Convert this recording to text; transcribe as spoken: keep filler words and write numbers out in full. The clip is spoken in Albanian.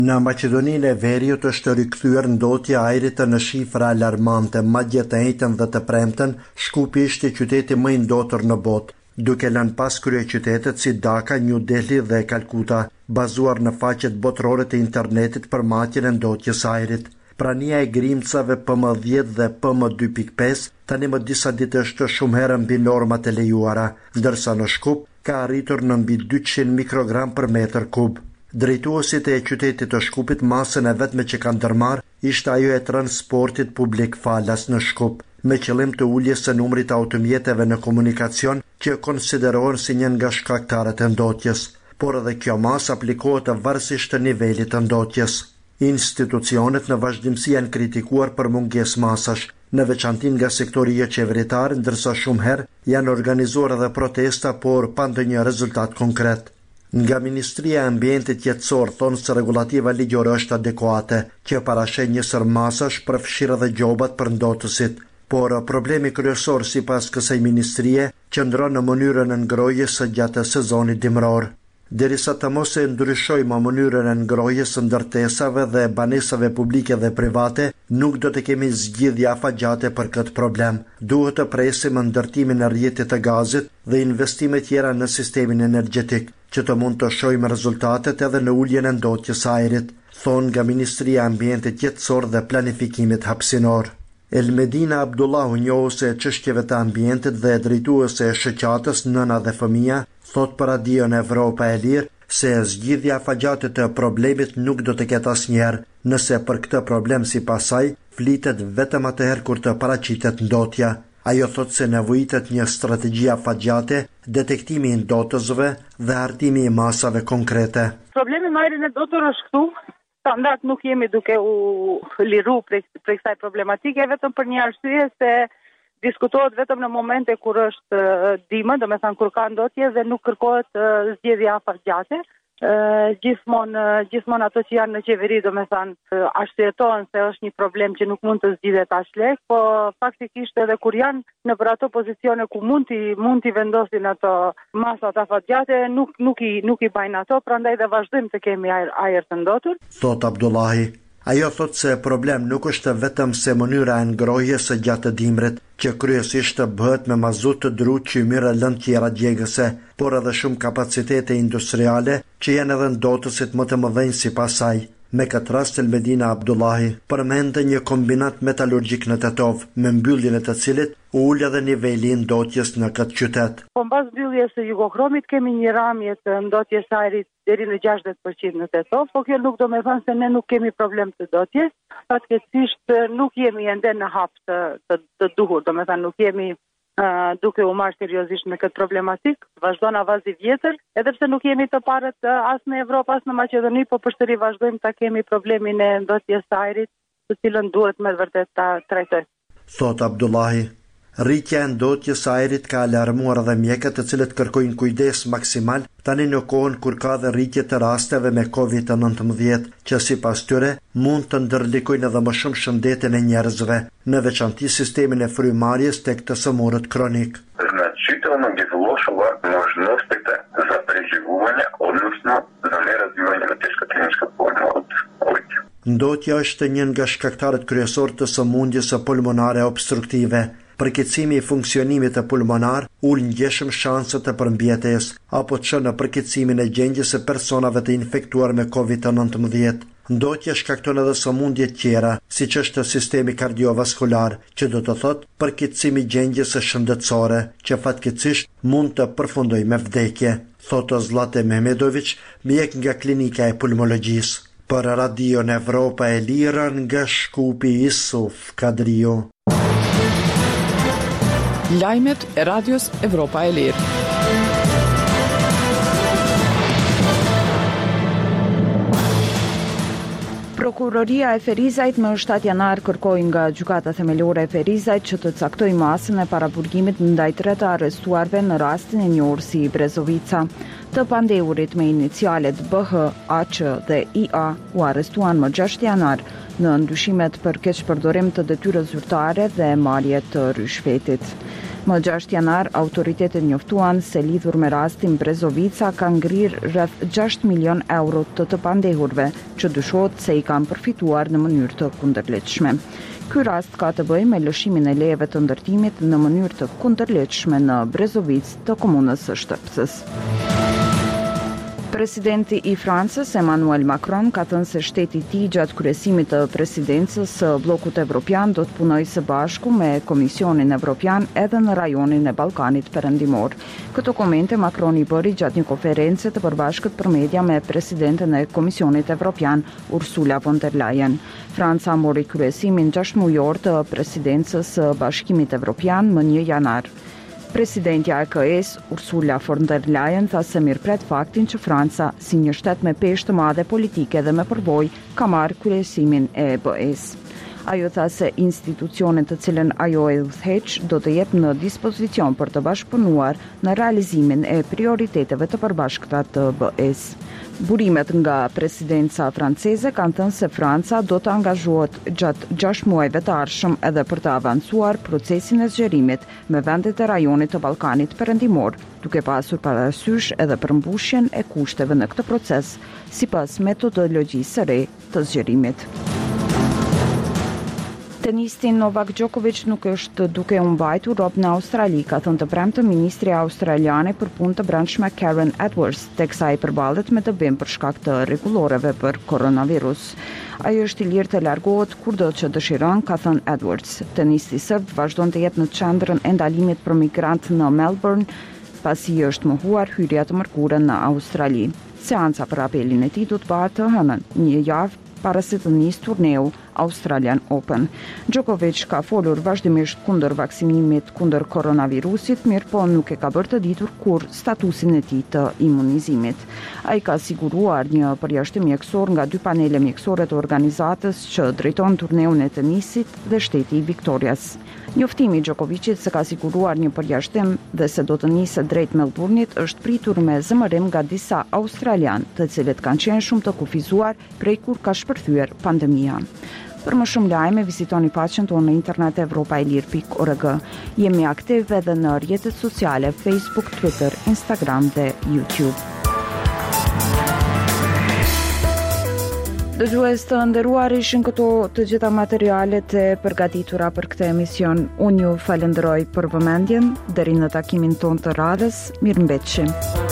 Në Maqedoninë e Veriut është rikthyer ndotja e ajrit në shifra alarmante, madje të njëjtën dhe të premten, Shkupi ishte qyteti më i ndotur në botë, duke lënë pas kryeqytetet si Dhaka, New Delhi dhe Kalkuta, bazuar në faqet botërore të internetit për matjen e ndotjes së ajrit. Prania e grimcave P M dhjetë dhe P M dy pikë pesë tani më disa ditë është shumë herë mbi normat e lejuara, ndërsa në Shkup ka arritur në mbi dyqind mikrogram për metër kub. Drejtuesit e qytetit të Shkupit masën e vetme që kanë ndërmarrë ishte ajo e transportit publik falas në Shkup, me qëllim të uljes së numrit të automjeteve në komunikacion që konsiderohen si një nga shkaktarët e ndotjes, por edhe kjo masë aplikohet varësisht të nivelit të ndotjes. Institucionet në vazhdimsi janë kritikuar për mungesë masash, në veçantin nga sektori jo qeveritar, ndërsa shumë herë janë organizuar edhe protesta, por pa ndonjë rezultat konkret. Nga Ministria e Ambientit Jetësor thonë se regulativa ligjore është adekuate, që parashen njësër masash përfshirë dhe gjobat për ndotësit, por problemi kryesor sipas kësaj ministrie qëndron në mënyrën e ngrohjes së gjatë sezonit dimror. Derisa të mos e ndryshojmë mënyrën e ngrohjes së ndërtesave dhe banesave publike dhe private, nuk do të kemi zgjidhje afatgjate për këtë problem. Duhet të presim ndërtimin e rrjetit të gazit dhe investime tjera në sistemin energjetik, që të mund të shohim rezultatet edhe në uljen e ndotjes së ajrit, thonë nga Ministria e Ambientit Jetësor dhe Planifikimit Hapësinor. Elmedina Abdullahu, njohëse e çështjeve të ambientit dhe drejtuese e shoqatës Nëna dhe Fëmia, thot për Radion Evropa e Lirë se zgjidhja afatgjate të problemit nuk do të ketë asnjëherë, nëse për këtë problem sipas saj flitet vetëm atëherë kur të paraqitet ndotja. Ajo thot se nevojitet një strategji afatgjate, detektimi i ndotësve dhe hartimi i masave konkrete. Problemi me ajrin e dotur është këtu. Standard nuk jemi duke u liru prej kësaj problematike, vetëm për një arsye se diskutohet vetëm në momente kur është dimër, do me thënë kur ka ndotje dhe nuk kërkohet zgjedhje afatgjate. Gjithmonë gjithmonë ato që janë në qeveri, do me thënë, arsyetohen se është një problem që nuk mund të zgjidhet aq lehtë, po faktikisht edhe kur janë në për ato pozicione ku mund t'i mund t'i vendosin ato masat afatgjate, nuk nuk i nuk i bajnë ato, prandaj dhe vazhdojmë të kemi ajër, ajër të ndotur. Thot Abdullahi. Ajo thot se problem nuk është vetëm se mënyra e ngrohjes së gjatë dimrit, që kryesisht bëhet me mazut të dru, qymyr e lëndë tjera djegëse, por edhe shumë kapacitete industriale që janë edhe ndotësit më të mëdhenj sipas saj. Me këtë rast Elmedina Abdullahi përmendë një kombinat metalurgjik në Tetov, me mbylljen e të cilit u ul edhe niveli i ndotjes në këtë qytet. Po mbas mbylljes së Jugokromit kemi një ramje të ndotjes së ajrit deri në gjashtëdhjetë përqind në Tetov, po kjo nuk do me thënë se ne nuk kemi problem të ndotjes, fatkeqësisht nuk jemi ende në hap të, të, të duhur, do me thënë nuk jemi Uh, duke u marrë seriozisht me këtë problematik, vazhdon avazi vjetër, edhe pse nuk jemi të parët uh, as në Evropë, as në Maqedoni, po përsëri vazhdojmë ta kemi problemin e ndotjes së ajrit, të cilën duhet me vërtet ta trajtojmë. Thot Abdullahi. Rritja e ndotjes së ajrit ka alarmuar edhe mjekët të cilët kërkojnë kujdes maksimal tani në kohën kur ka dhe rritje të rasteve me kovid nëntëmbëdhjetë, që sipas tyre mund të ndërlikojnë edhe më shumë shëndetin e njerëzve, në veçanti sistemin e frymarrjes tek të sëmurët kronik. Значително ги влошува можностите за преживување, односно за неразвивање на тешка клиничка форма од ковид. Ndotja është një nga shkaktarët kryesor të sëmundjes së pulmonare obstruktive. Përkeqësimi i funksionimit të pulmonar ul ngjeshëm shanset të përmbjetjes, apo çon në përkeqësimin e gjendjes së personave të infektuar me kovid nëntëmbëdhjetë. Ndotja shkakton edhe sëmundje tjera, siç është sistemi kardiovaskular, që do të thotë përkeqësimi i gjendjes së shëndetësore, që fatkeqësisht mund të përfundojë me vdekje, thotë Zlate Mehmedović, mjek nga klinika e pulmologjisë. Për Radion Evropa e Lirë nga Shkupi, Isuf Kadrio. Lajmet e Radios Evropa e Lirë. Prokuroria e Ferizajt më shtatë janar kërkoi nga gjykata themelore e Ferizajt që të caktojë masën e paraburgimit ndaj tre të arrestuarve në rastin e njohur si Brezovica. Të pandehurit me inicialet B H, A Q dhe I A u arrestuan më gjashtë janar në ndyshimet për keqpërdorim të detyrës zyrtare dhe marrje të rishfetit. Më gjashtë janar, autoritetet njoftuan se lidhur me rastin Brezovica ka ngrirë rreth gjashtë milion euro të të pandehurve, që dyshohet se i kanë përfituar në mënyrë të kundërlehtëshme. Ky rast ka të bëjë me lëshimin e lejeve të ndërtimit në mënyrë të kundërlehtëshme në Brezovic të komunës së Shtëpsës. Presidenti i Francës, Emmanuel Macron, ka thënë se shteti i tij gjatë kryesimit të presidencës së Bllokut Evropian do të punojë së bashku me Komisionin Evropian edhe në rajonin e Ballkanit Perëndimor. Këto komente Macron i bëri gjatë një konference të përbashkët për media me presidenten e Komisionit Evropian, Ursula von der Leyen. Franca mori kryesimin gjashtë mujor të presidencës së Bashkimit Evropian më një janar. Presidentja e K E-s, Ursula von der Leyen, tha se mirëpret faktin që Franca, si një shtet me peshë të madhe politike dhe me përvojë, ka marrë kryesimin e B E-s. Ajo tha se institucionet të cilën ajo e udhëheq do të jep në dispozicion për të bashkëpunuar në realizimin e prioriteteve të përbashkëta të B E-s. Burimet nga presidenca franceze kanë thënë se Franca do të angazhohet gjatë gjashtë muajve të ardhshëm edhe për të avancuar procesin e zgjerimit me vendet e rajonit të Ballkanit Perëndimor, duke pasur parasysh edhe përmbushjen e kushteve në këtë proces, sipas metodologjisë së re të zgjerimit. Tenisti Novak Djokovic nuk është duke u mbajtur rob në Australi, ka thënë të premte ministri australiane për punë të brendshme Karen Edwards, teksa i përballet me dëbim për shkak të rregulloreve për koronavirus. Ai është i lirë të largohet kurdo që dëshiron, ka thënë Edwards. Tenisti serb vazhdon të jetë në qendrën e ndalimit për migrantë në Melbourne, pasi është mohuar hyrja të mërkurë në Australi. Seanca për apelin e tij do të bëhet të hënën, një javë para se të nisë turneu Australian Open. Djokovic ka folur vazhdimisht kundër vaksinimit kundër koronavirusit, mirë po nuk e ka bërë të ditur kur statusin e tij të imunizimit. Ai ka siguruar një përjashtim mjekësor nga dy panele mjekësore të organizatës që drejton turneun e tenisit dhe shteti i Viktorias. Njoftimi i Djokovicit se ka siguruar një përjashtim dhe se do të nisë drejt Melbourne-it është pritur me zemërim nga disa australian, të cilët kanë qenë shumë të kufizuar prej kur ka shpërthyer pandemia. Për më shumë lajme, vizitoni faqen tonë në internet evropaelir pikë org. Jemi aktiv edhe në rrjetet sociale Facebook, Twitter, Instagram dhe YouTube. Dëgjues të nderuar, ishin këto të gjitha materialet e përgatitura për këtë emision. Unë ju falenderoj për vëmendjen, deri në takimin tonë të radhës, mirëmbëjtje.